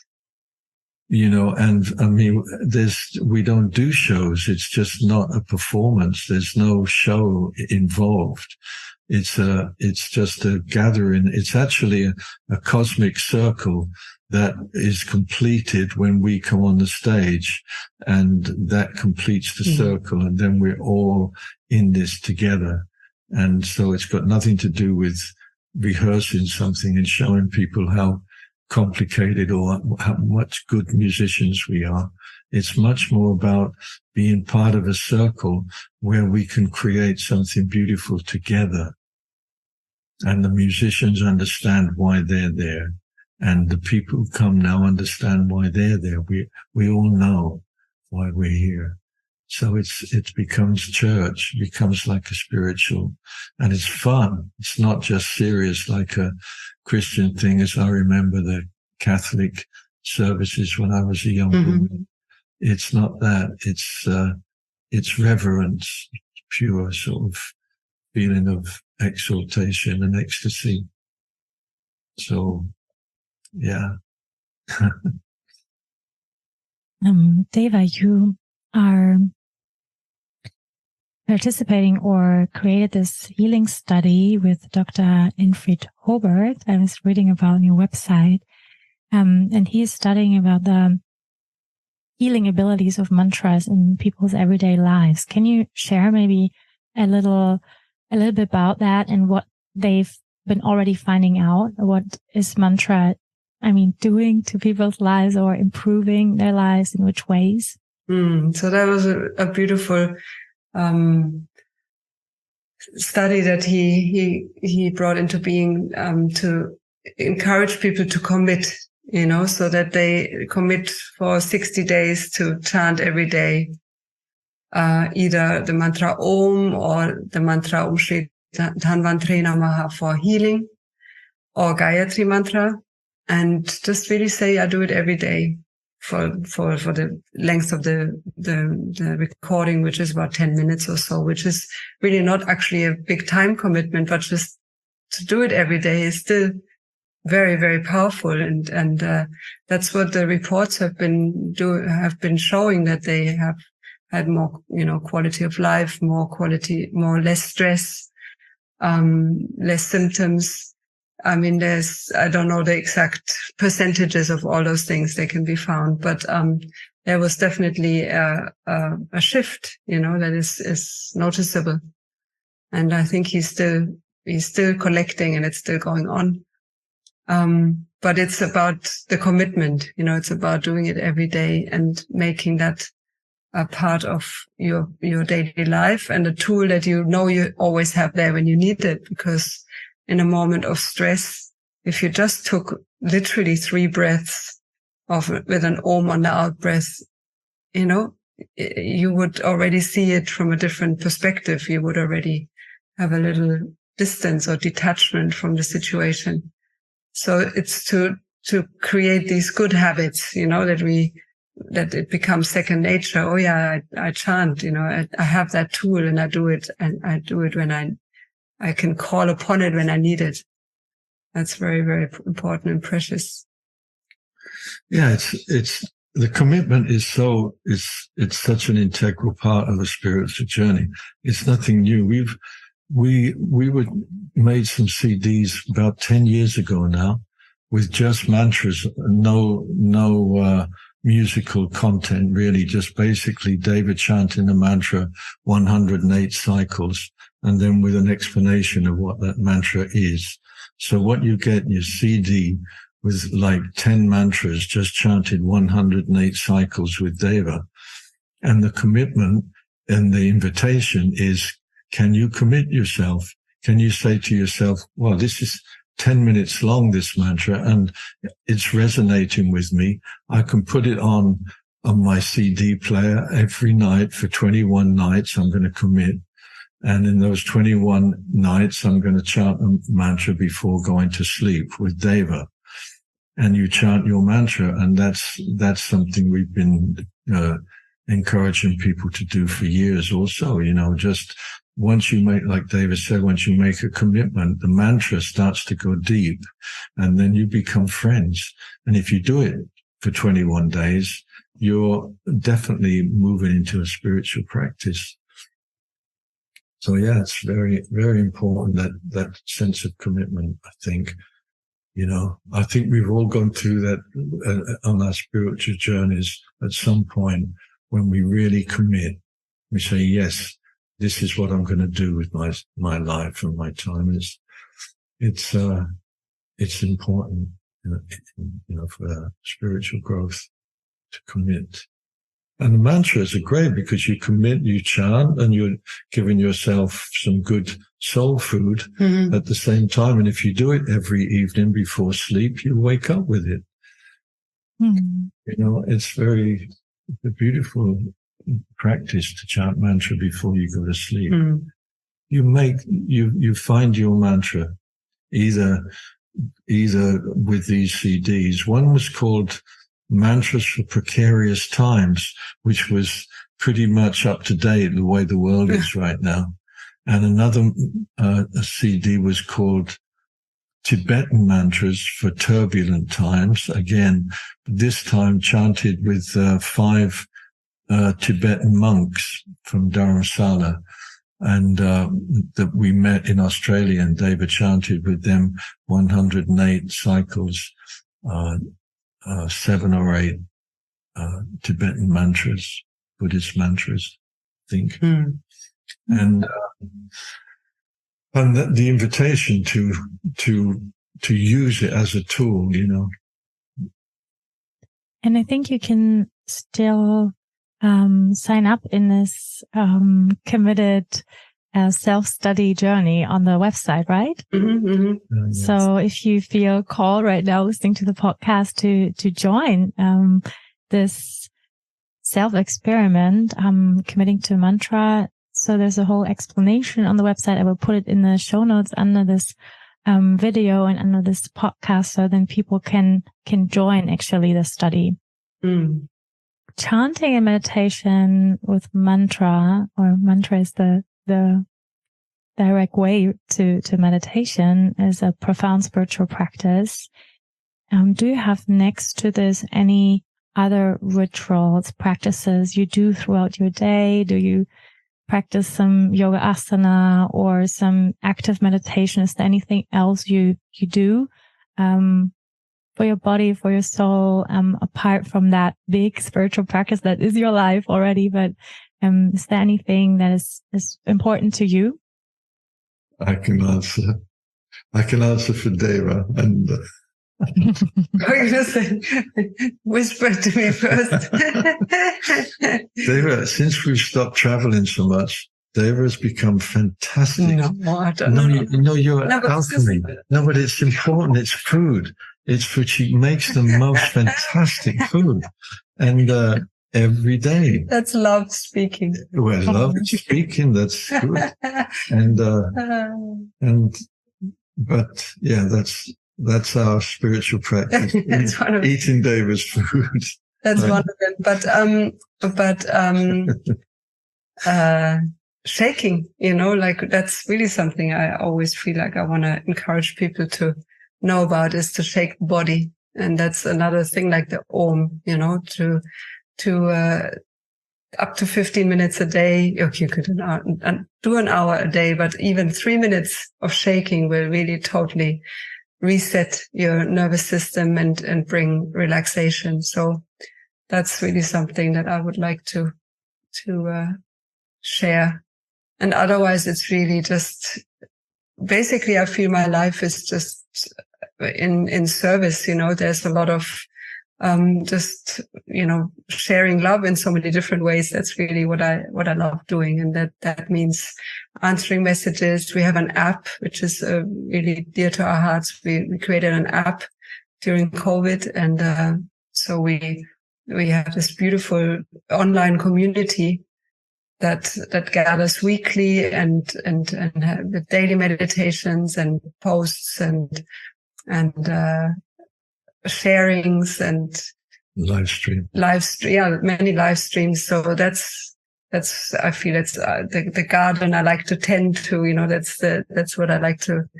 And I mean, we don't do shows. It's just not a performance. There's no show involved. It's just a gathering. It's actually a cosmic circle that is completed when we come on the stage, and that completes the circle. And then we're all in this together. And so it's got nothing to do with rehearsing something and showing people how complicated or how much good musicians we are. It's much more about being part of a circle where we can create something beautiful together. And the musicians understand why they're there. And the people who come now understand why they're there. We all know why we're here. So it becomes church, becomes like a spiritual, and it's fun. It's not just serious like a Christian thing, as I remember the Catholic services when I was a young woman. It's not that. It's reverence, pure sort of feeling of exaltation and ecstasy. So, yeah. Deva, you are participating or created this healing study with Dr. Infrid Hobart. I was reading about on your website. And he is studying about the healing abilities of mantras in people's everyday lives. Can you share maybe a little bit about that and what they've been already finding out? What is mantra, doing to people's lives or improving their lives, in which ways? So that was a beautiful study that he brought into being to encourage people to commit, so that they commit for 60 days to chant every day, either the mantra Om or the mantra Om Shri Dhanvantari Namaha for healing, or Gayatri mantra, and just really say, I do it every day. the length of the recording, which is about 10 minutes or so, which is really not actually a big time commitment, but just to do it every day is still very, very powerful. And that's what the reports have been showing, that they have had more, quality of life, less stress, less symptoms. I mean, I don't know the exact percentages of all those things, they can be found, but, there was definitely a shift, that is noticeable. And I think he's still collecting, and it's still going on. But it's about the commitment, it's about doing it every day and making that a part of your daily life, and a tool that you always have there when you need it. Because in a moment of stress, if you just took literally 3 breaths with an Om on the out breath, you would already see it from a different perspective. You would already have a little distance or detachment from the situation. So it's to create these good habits, that it becomes second nature. Oh yeah, I chant, I have that tool, and I do it when I can call upon it when I need it. That's very, very important and precious. Yeah, it's the commitment is it's such an integral part of a spiritual journey. It's nothing new. We made some CDs about 10 years ago now with just mantras, no musical content really, just basically David chanting a mantra 108 cycles, and then with an explanation of what that mantra is. So what you get in your CD was like 10 mantras just chanted 108 cycles with Deva. And the commitment and the invitation is, can you commit yourself? Can you say to yourself, well, this is 10 minutes long, this mantra, and it's resonating with me. I can put it on my CD player every night for 21 nights. I'm going to commit. And in those 21 nights, I'm going to chant a mantra before going to sleep with Deva. And you chant your mantra. And that's something we've been, encouraging people to do for years also, just once you make, like David said, once you make a commitment, the mantra starts to go deep, and then you become friends. And if you do it for 21 days, you're definitely moving into a spiritual practice. So yeah, it's very, very important, that sense of commitment, I think. I think we've all gone through that on our spiritual journeys at some point, when we really commit. We say, yes, this is what I'm going to do with my life and my time. It's important, for spiritual growth to commit. And the mantras are great because you commit, you chant, and you're giving yourself some good soul food at the same time. And if you do it every evening before sleep, you wake up with it. It's a beautiful practice to chant mantra before you go to sleep. You find your mantra either with these CDs. One was called Mantras for Precarious Times, which was pretty much up to date the way the world is right now. And another a CD was called Tibetan Mantras for Turbulent Times. Again, this time chanted with 5 Tibetan monks from Dharamsala, and that we met in Australia, and David chanted with them 108 cycles, 7 or 8 Tibetan mantras, Buddhist mantras, I think. And the invitation to use it as a tool, And I think you can still sign up in this committed self-study journey on the website, right? Yes. So if you feel called right now listening to the podcast to join this self-experiment, committing to mantra. So there's a whole explanation on the website. I will put it in the show notes under this video and under this podcast, so then people can join actually the study. Chanting and meditation with mantra, or mantra is the direct way to meditation, is a profound spiritual practice. Do you have next to this any other rituals, practices you do throughout your day? Do you practice some yoga asana or some active meditation? Is there anything else you do for your body, for your soul, apart from that big spiritual practice that is your life already? But is there anything that is important to you? I can answer for Deva, and whisper to me first. Deva, since we've stopped traveling so much, Deva has become fantastic. No, I don't know. You're alchemy. No, but it's important. It's food. It's food. She makes the most fantastic food, and every day. That's love speaking. Well, love speaking. That's good. But yeah, that's our spiritual practice. That's one of eating Deva's food. That's one of it. But shaking, like that's really something I always feel like I want to encourage people to know about, is to shake the body. And that's another thing, like the Om, to up to 15 minutes a day. Okay, you could do an hour a day, but even 3 minutes of shaking will really totally reset your nervous system and bring relaxation. So that's really something that I would like to share. And otherwise, it's really just, basically, I feel my life is just in service. There's a lot of sharing love in so many different ways. That's really what I love doing. And that means answering messages. We have an app, which is really dear to our hearts. We created an app during COVID. And, so we have this beautiful online community that gathers weekly and with daily meditations and posts and sharings and live stream. Yeah, many live streams. So that's I feel it's the garden I like to tend to. That's what I like to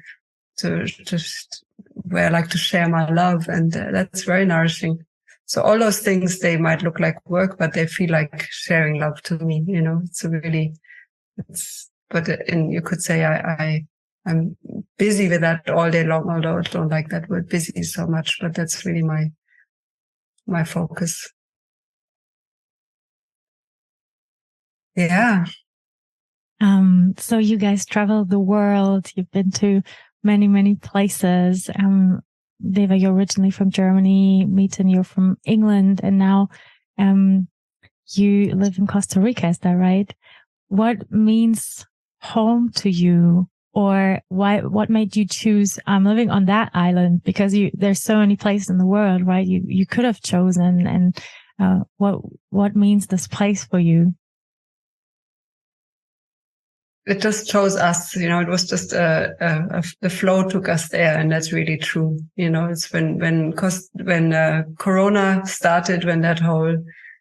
where I like to share my love, and that's very nourishing. So all those things, they might look like work, but they feel like sharing love to me. It's really, you could say I'm busy with that all day long, although I don't like that word busy so much, but that's really my focus. Yeah. So you guys traveled the world. You've been to many, many places. Deva, you're originally from Germany. Meeten, you're from England, and now you live in Costa Rica. Is that right? What means home to you, or what made you choose living on that island? Because there's so many places in the world, right? You could have chosen, and what means this place for you? It just chose us, it was just the flow took us there, and that's really true. It's when Corona started, when that whole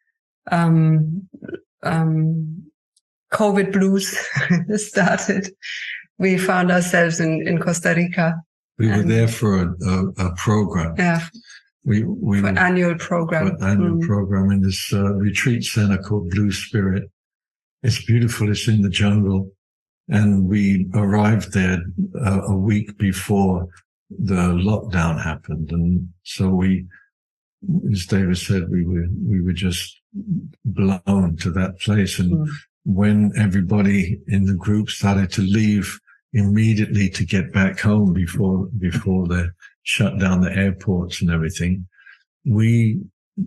COVID blues started, we found ourselves in Costa Rica. We were there for a program. Yeah. We for an annual program. Program in this retreat center called Blue Spirit. It's beautiful. It's in the jungle. And we arrived there a week before the lockdown happened. And so as David said, we were just blown to that place. And when everybody in the group started to leave immediately to get back home before they shut down the airports and everything, we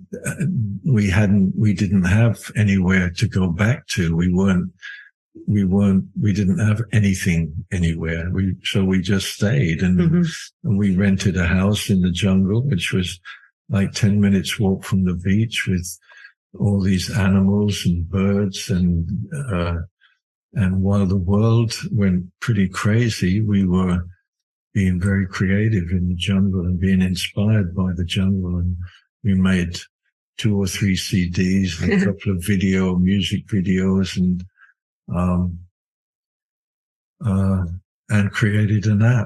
didn't have anywhere to go back to. We didn't have anything anywhere. So we just stayed and we rented a house in the jungle, which was like 10 minutes walk from the beach, with all these animals and birds. And while the world went pretty crazy, we were being very creative in the jungle and being inspired by the jungle. And we made 2 or 3 CDs, with a couple of music videos, and created an app.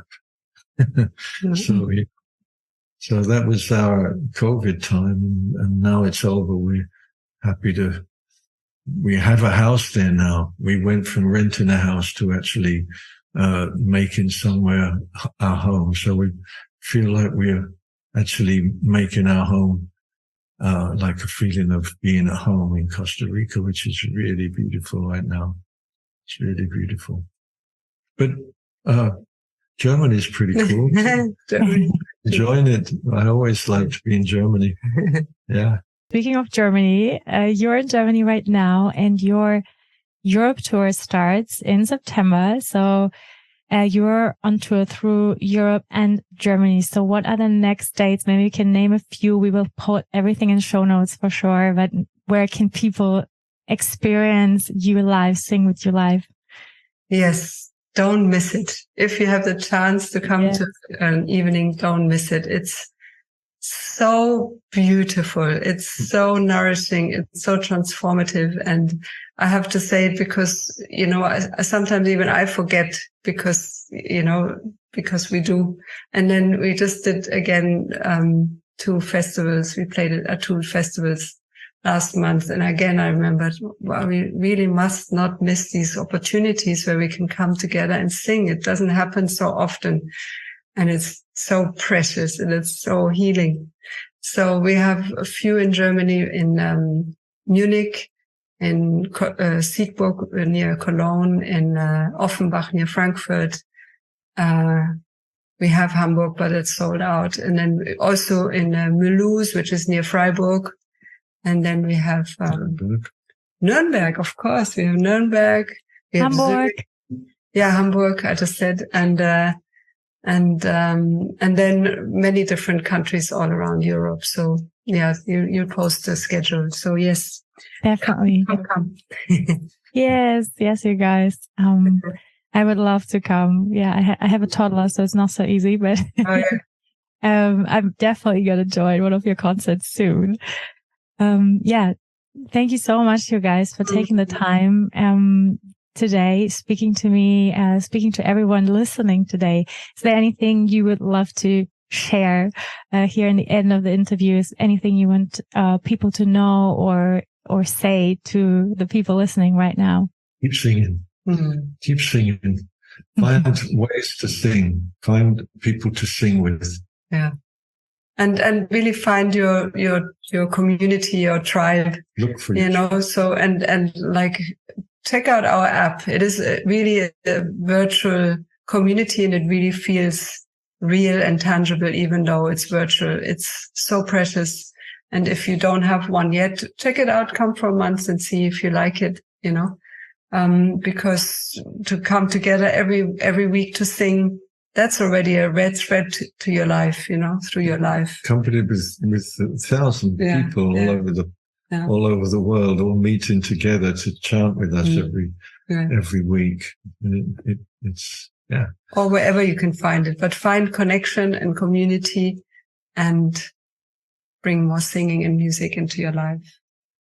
So that was our COVID time, and now it's over. We're happy we have a house there now. We went from renting a house to actually making somewhere our home. So we feel like we're actually making our home, like a feeling of being at home in Costa Rica, which is really beautiful right now. It's really beautiful. But Germany is pretty cool. Enjoying it. I always like to be in Germany. Yeah. Speaking of Germany, you're in Germany right now, and your Europe tour starts in September. So you're on tour through Europe and Germany. So what are the next dates? Maybe you can name a few. We will put everything in show notes for sure. But where can people experience you live, sing with you live? Yes. Don't miss it. If you have the chance to come to an evening, don't miss it. It's so beautiful. It's so nourishing. It's so transformative. And I have to say it because, sometimes even I forget because we do. And then we just did again, 2 festivals. We played at 2 festivals last month. And again, I remembered, well, we really must not miss these opportunities where we can come together and sing. It doesn't happen so often. And it's so precious and it's so healing. So we have a few in Germany, in Munich, in Siegburg near Cologne, in Offenbach near Frankfurt. We have Hamburg, but it's sold out. And then also in Mulhouse, which is near Freiburg. And then we have Nuremberg, of course. We have Nuremberg. We have Hamburg. Hamburg, I just said. And then many different countries all around Europe. So yeah, you post the schedule. So yes. Definitely. Come. Yes, you guys. I would love to come. Yeah, I have a toddler, so it's not so easy, but I'm definitely going to join one of your concerts soon. Thank you so much, you guys, for taking the time today, speaking to me, speaking to everyone listening today. Is there anything you would love to share here in the end of the interview? Is anything you want people to know or say to the people listening right now? Keep singing. Mm-hmm. Keep singing. Find ways to sing. Find people to sing with. Yeah. And really find your community, your tribe. Look for it. So, and like, check out our app. It is really a virtual community, and it really feels real and tangible, even though it's virtual. It's so precious. And if you don't have one yet, check it out, come for a month and see if you like it, because to come together every week to sing, that's already a red thread to your life, through your life. Accompanied with 1,000 people all over the world, all meeting together to chant with us every week. It's or wherever you can find it, but find connection and community, and bring more singing and music into your life.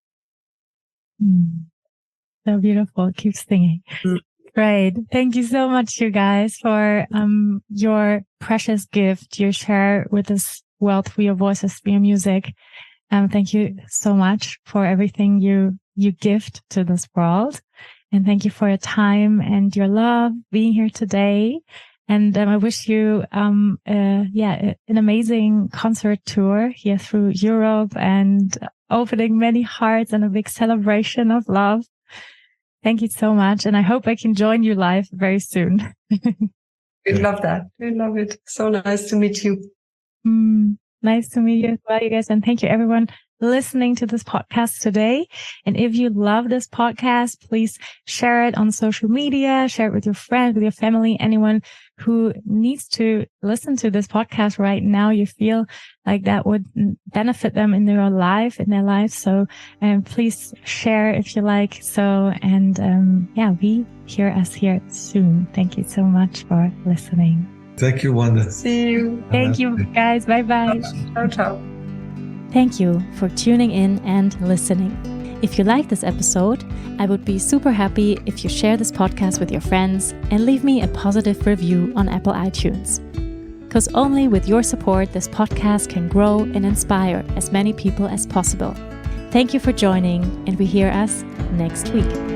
So beautiful. Keep singing. Great. Thank you so much, you guys, for your precious gift you share with this world through your voices, through your music. Thank you so much for everything you gift to this world. And thank you for your time and your love being here today. And I wish you an amazing concert tour here through Europe, and opening many hearts and a big celebration of love. Thank you so much. And I hope I can join you live very soon. We'd love that. We love it. So nice to meet you. Nice to meet you as well, you guys. And thank you, everyone, listening to this podcast today. And if you love this podcast, please share it on social media, share it with your friends, with your family, anyone who needs to listen to this podcast right now. You feel like that would benefit them in their life. So, please share if you like. So, and, we hear us here soon. Thank you so much for listening. Thank you, Wanda. See you. Thank you, guys. Bye-bye. Ciao, ciao. Thank you for tuning in and listening. If you like this episode, I would be super happy if you share this podcast with your friends and leave me a positive review on Apple iTunes. Because only with your support, this podcast can grow and inspire as many people as possible. Thank you for joining, and we hear us next week.